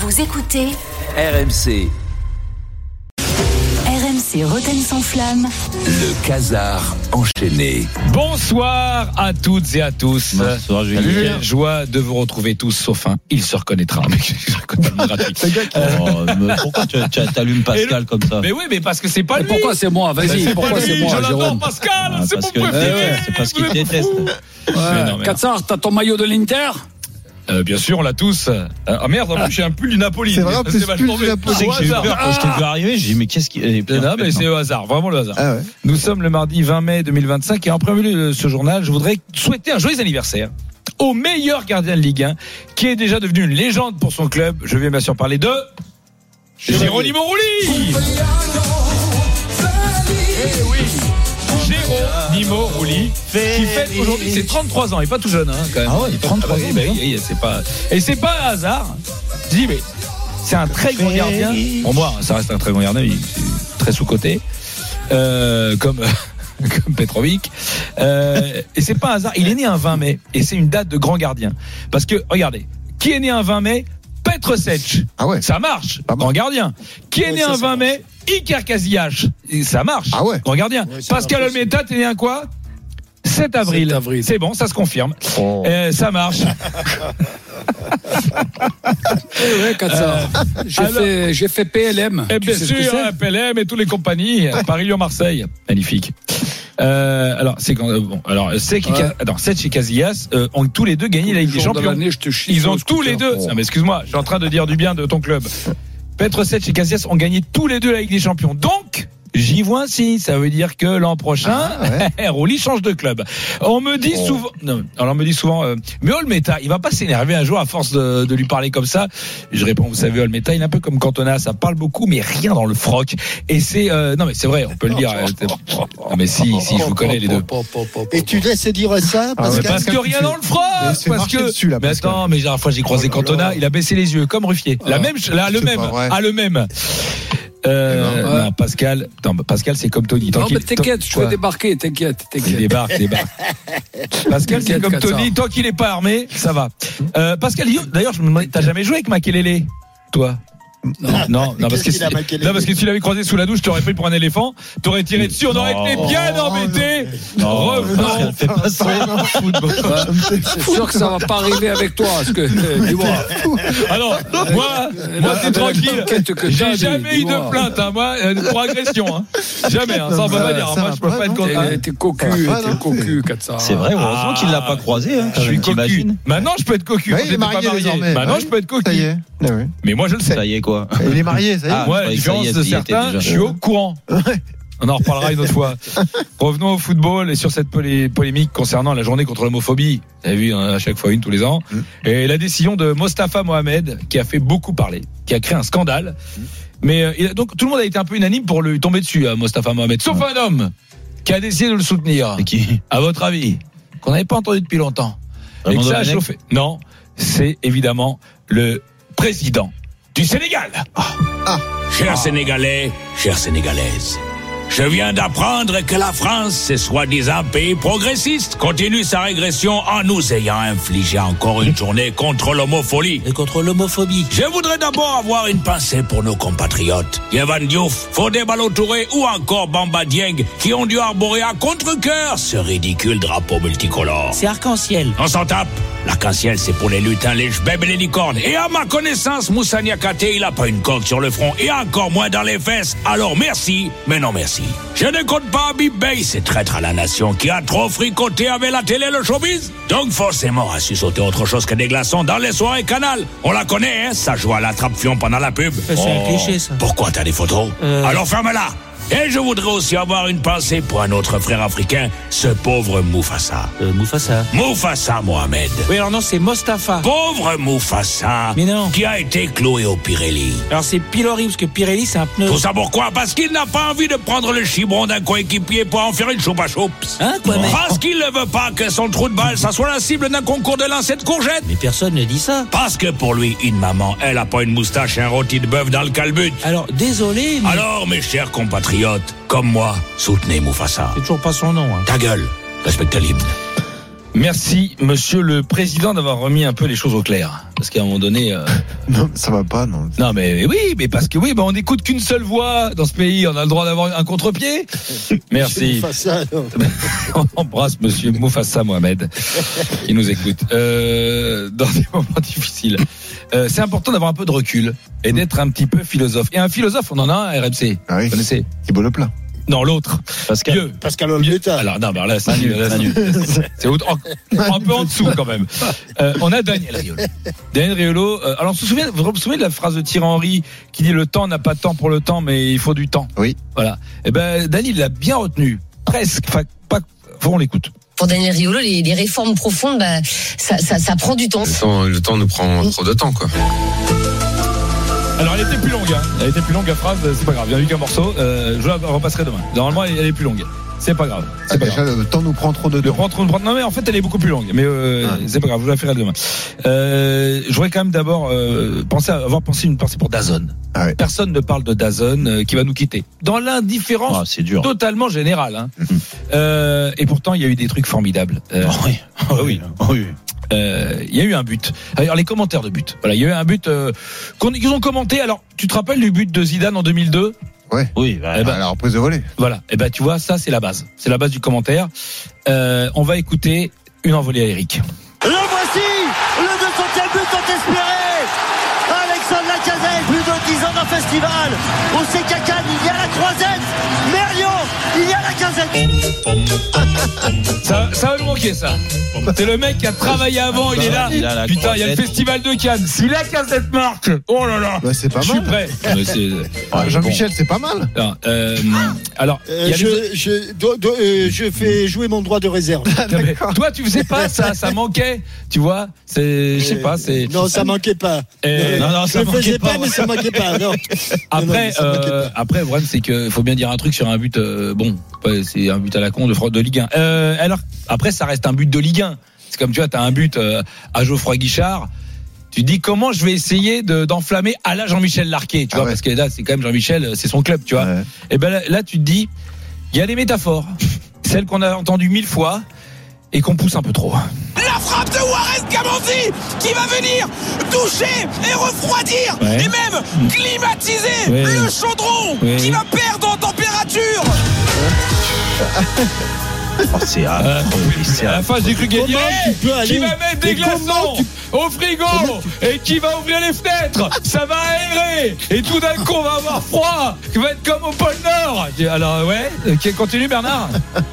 Vous écoutez RMC. RMC Rotten sans flamme. Le Casar enchaîné. Bonsoir à toutes et à tous. Bonsoir Julien. Quelle joie de vous retrouver tous, sauf un. Il se reconnaîtra. Pourquoi tu allumes Pascal comme ça? Mais oui, mais parce que c'est pas lui. Pourquoi c'est moi? Vas-y, pourquoi c'est moi, Je l'adore, Jérôme? Pascal, c'est parce mon que- préféré. c'est parce qu'il déteste. non, mais Katsar, t'as ton maillot de l'Inter? Bien sûr, on l'a tous. Ah merde, en plus, j'ai un pull du Napoli. C'est vrai, en plus, vachement pull du Napoli. Tu sais que j'ai eu hasard. peur quand je t'ai vu arriver, j'ai dit mais qu'est-ce qui. Non, mais c'est au hasard, vraiment le hasard. Ah ouais. Nous sommes le mardi 20 mai 2025 et en premier lieu de ce journal, je voudrais souhaiter un joyeux anniversaire au meilleur gardien de Ligue 1 qui est déjà devenu une légende pour son club. Je vais bien sûr parler de Geronimo Rulli. Eh oui, Geronimo Rulli qui fête aujourd'hui ses 33 ans, il est pas tout jeune quand même. Ah ouais, il a 33 ans, Oui, c'est pas et c'est pas un hasard. Je dis mais c'est un très grand gardien. Pour moi, ça reste un très grand gardien, il est très sous-coté. Comme Petrovic. Et c'est pas un hasard, il est né un 20 mai et c'est une date de grand gardien. Parce que regardez, qui est né un 20 mai? Petr Cech. Ah ouais. Ça marche, grand gardien. Qui est né un 20 mai? Iker Casillas. Et ça marche. Ah ouais. Grand gardien. Pascal Olmeta, t'es né un quoi? 7 avril. 7 avril. C'est bon, ça se confirme. Ça marche. Ouais, Katsar. J'ai fait PLM. Et Tu bien sais ce que sûr, c'est PLM et toutes les compagnies. Paris-Lyon-Marseille. Magnifique. Alors, c'est quand, bon, alors, Sech et Casillas ont tous les deux gagné la Ligue des Jour de Champions. l'année, je te chie Ils sur ont le tous scooter. les deux. Non, mais excuse-moi, je suis en train de dire du bien de ton club. Petr Cech et Casillas ont gagné tous les deux la Ligue des Champions. Donc, j'y vois un signe. Ça veut dire que l'an prochain, Rulli change de club. On me dit souvent, non, alors on me dit souvent, mais Olmeta, il va pas s'énerver un jour à force de lui parler comme ça. Je réponds, vous savez, Olmeta, il est un peu comme Cantona, ça parle beaucoup, mais rien dans le froc. Et c'est, non, mais c'est vrai, on peut le dire. Non, mais si, je vous connais les deux. Et tu laisses dire ça Mais parce que rien dans le froc, c'est parce marché que. dessus, là, Mais Pascal. attends, mais la dernière fois j'ai croisé Cantona, il a baissé les yeux comme Ruffier. Le même. Le même. Non, Pascal, c'est comme Tony. Non, mais t'inquiète, je vais débarquer, t'inquiète. Il débarque. Pascal, c'est comme Tony, tant qu'il est pas armé, ça va. Pascal, d'ailleurs, je me demandais, t'as jamais joué avec Makelele, toi? Non, parce que si tu l'avais croisé sous la douche, tu aurais pris pour un éléphant, t'aurais tiré dessus, on aurait été bien embêtés. Revenons. Fais pas ça. C'est sûr que ça va pas arriver avec toi, parce que, dis-moi. Alors, moi, t'es tranquille. J'ai jamais eu dis-moi. de plainte, moi, pour agression, Jamais, ça on peut pas dire. Moi, je peux pas être contre. T'es cocu, Katsar. C'est vrai, heureusement qu'il l'a pas croisé. Je suis cocu. T'imagines? Maintenant, je peux être cocu. Ouais, il est marié désormais. Maintenant, je peux être Ça y cocu. est. Ah ouais. Mais moi, je le sais. Ça y est quoi? Il est marié, ça y est. Ah, Moi, je la croyais que ça y différence est, de il était certains, déjà. je suis au courant. On en reparlera une autre fois. Revenons au football et sur cette polémique concernant la journée contre l'homophobie. Vous avez vu, on en a à chaque fois une tous les ans. Et la décision de Mostafa Mohamed, qui a fait beaucoup parler, qui a créé un scandale. Mais donc tout le monde a été un peu unanime pour lui tomber dessus à Mostafa Mohamed. Sauf un homme qui a décidé de le soutenir. C'est qui? À votre avis, qu'on n'avait pas entendu depuis longtemps. Et que ça a chauffé. Non, c'est évidemment le président du Sénégal. Chers Sénégalais, chères Sénégalaises, je viens d'apprendre que la France, c'est soi-disant pays progressiste, continue sa régression en nous ayant infligé encore une journée contre l'homophobie. Et contre l'homophobie. Je voudrais d'abord avoir une pensée pour nos compatriotes, Yvan Diouf, Fodé Ballo-Touré ou encore Bamba Dieng, qui ont dû arborer à contre-cœur ce ridicule drapeau multicolore. C'est arc-en-ciel. On s'en tape. L'arc-en-ciel, c'est pour les lutins, les jbèbes et les licornes. Et à ma connaissance, Moussa Niakhaté, il a pas une corde sur le front et encore moins dans les fesses. Alors merci, mais non merci. Je ne compte pas Habib Bey, c'est traître à la nation qui a trop fricoté avec la télé le showbiz. Donc forcément a su sauter autre chose que des glaçons dans les soirées Canal. On la connaît, ça joue à l'attrape-fion pendant la pub. C'est un cliché, ça. Pourquoi t'as des photos? Alors ferme-la. Et je voudrais aussi avoir une pensée pour un autre frère africain, ce pauvre Mufasa. Mufasa Mohamed. Oui, alors non, c'est Mostafa. Pauvre Mufasa. Mais non. Qui a été cloué au Pirelli. Alors c'est Pilori, parce que Pirelli, c'est un pneu. Tout ça pourquoi? Parce qu'il n'a pas envie de prendre le chibron d'un coéquipier pour en faire une choupe à choups. Hein, quoi, mais? Parce qu'il ne veut pas que son trou de balle, ça soit la cible d'un concours de lancer de courgettes. Mais personne ne dit ça. Parce que pour lui, une maman, elle a pas une moustache et un rôti de bœuf dans le calbut. Alors, désolé, mais... Alors, mes chers compatriotes, comme moi, soutenez Mufasa. C'est toujours pas son nom, Ta gueule, respecte l'hymne. Merci, monsieur le président, d'avoir remis un peu les choses au clair. Parce qu'à un moment donné. Non, ça va pas, non. Non, mais oui, mais parce que on n'écoute qu'une seule voix dans ce pays. On a le droit d'avoir un contre-pied. Merci. On embrasse monsieur Moufassa Mohamed qui nous écoute dans des moments difficiles. C'est important d'avoir un peu de recul et d'être un petit peu philosophe. Et un philosophe, on en a un à RMC. Ah oui. Vous connaissez Thibaut Leplat. Non, l'autre. Pascal Olbeta. Alors, non, là, c'est nul. C'est un peu en dessous, quand même. On a Daniel Riolo. Daniel Riolo. Alors, vous vous souvenez de la phrase de Thierry Henry qui dit le temps n'a pas de temps pour le temps, mais il faut du temps. Oui. Voilà. Eh ben, Daniel l'a bien retenu. Presque. Enfin, pas. Faut on l'écoute. Pour Daniel Riolo, les réformes profondes, ça prend du temps. Le temps nous prend trop de temps, quoi. Alors elle était plus longue, hein. Elle était plus longue la phrase, c'est pas grave. Il n'y a eu qu'un morceau. Je la repasserai demain. Normalement, elle est plus longue. C'est pas grave. C'est pas déjà, grave. le temps nous prend trop de temps. Non mais en fait, elle est beaucoup plus longue. Mais c'est pas grave. Je la ferai demain. Je voudrais quand même d'abord avoir pensé une pensée pour DAZN. Ah ouais. Personne ne parle de DAZN qui va nous quitter. Dans l'indifférence c'est dur. totalement générale. Hein. Et pourtant, il y a eu des trucs formidables. Oui. Il y a eu un but. Alors les commentaires de but. Voilà, il y a eu un but qu'ils ont commenté. Alors, tu te rappelles du but de Zidane en 2002 ? Ouais. Oui. Eh ben, la reprise de volée. Voilà. Et ben tu vois, ça c'est la base. C'est la base du commentaire. On va écouter une envolée à Eric. Le voici, le 200e but tant espéré. Alexandre Lacazette, plus de 10 ans d'un festival. Au CKK, il y a la croisette. Merlion, il y a la Lacazette. Ça va nous manquer, ça. C'est le mec qui a travaillé avant, il est là. Putain, il y a le festival de Cannes. Si la Lacazette marque, oh là là. Bah, c'est pas mal. Je suis prêt. Jean-Michel, c'est pas mal. Non, alors, je fais jouer mon droit de réserve. mais, toi, tu faisais pas ça manquait. Tu vois, je sais pas, c'est. Non, ça manquait pas. Non, ça je le faisais pas, mais ça manquait pas. Non. Après, le problème, c'est qu'il faut bien dire un truc sur un but. C'est un but à la con de Ligue 1. Alors, après, ça reste un but de Ligue 1. C'est comme tu vois, t'as un but à Geoffroy Guichard. Tu te dis comment je vais essayer d'enflammer à la Jean-Michel Larquet, tu vois, parce que là, c'est quand même Jean-Michel, c'est son club, tu vois. Ouais. Et ben là, tu te dis, il y a des métaphores, celles qu'on a entendues 1000 fois et qu'on pousse un peu trop. La frappe de Warren Gamanzi qui va venir toucher et refroidir et même climatiser le chaudron qui va perdre en température. C'est à la fin, j'ai cru gagner. Qui va mettre des glaçons au frigo et qui va ouvrir les fenêtres. Ça va aérer et tout d'un coup on va avoir froid. Qui va être comme au pôle Nord. Alors continue Bernard.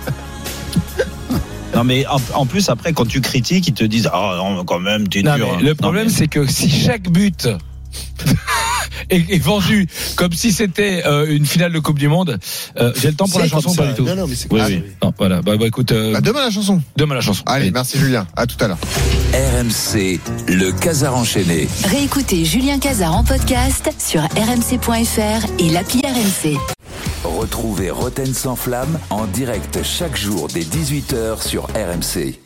Non mais en plus après quand tu critiques ils te disent non quand même t'es dur. Le problème c'est que si chaque but est vendu comme si c'était une finale de Coupe du Monde, j'ai le temps pour la chanson pas du tout. Non mais c'est oui. Non, voilà. Écoute. Demain la chanson. Demain la chanson. Allez, merci Julien. À tout à l'heure. RMC, le Casar enchaîné. Réécoutez Julien Casar en podcast sur rmc.fr et l'appli RMC. Retrouvez Roten sans flamme en direct chaque jour dès 18h sur RMC.